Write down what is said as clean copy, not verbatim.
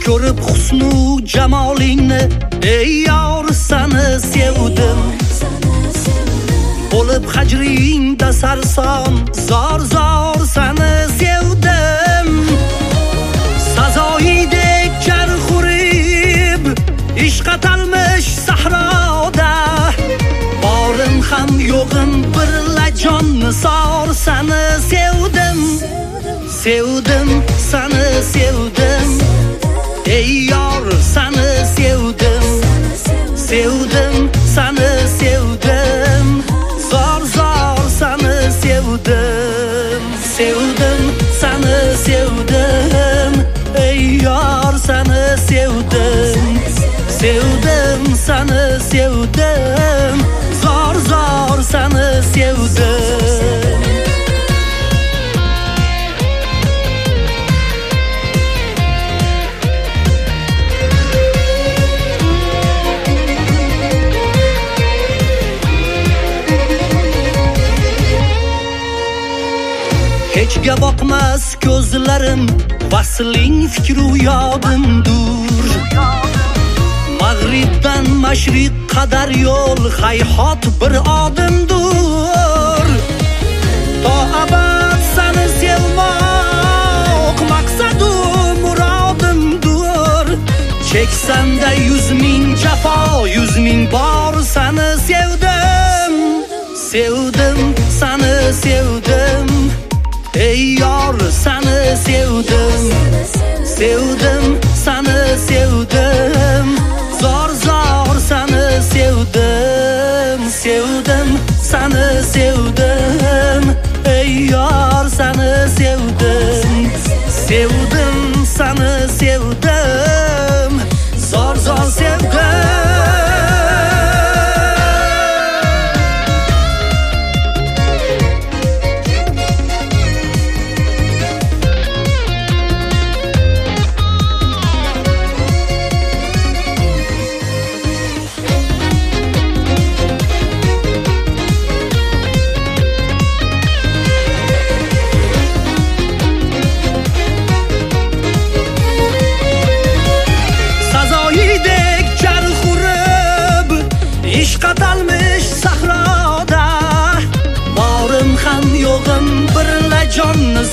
ko'rib husnu jamolingni, ey yor seni sevdim. Bo'lib hajringda sarson, zor zor seni sevdim. Sazoyidek jarh urib, ishq atalmish sahroda, borim ham yo'g'im birla jonni sor seni sevdim. Sevdim, seni sevdim. Ey yor seni sevdim. Sevdim, seni sevdim. Zor zor seni sevdim. Sevdim, seni sevdim. Ey yor seni sevdim. Sevdim, seni sevdim. Zor zor seni sevdim. Hechga boqmas ko'zlarim, vasling fikru yodimdur. Mag'ribdan mashriq qadar yo'l hayhot bir odimdur. To abad seni sevmoq maqsadu murodimdur. Cheksanda 100,000 jafo, 100,000 bor seni sevdim. Sevdim, seni sevdim. Ey yor seni sevdim. Sevdim, seni sevdim. Zor zor seni sevdim. Sevdim, seni sevdim. Ey yor seni sevdim. Sevdim, seni sevdim. Zor zor sevdim. Qatalmish sahroda, borim ham yo'g'im birla jonni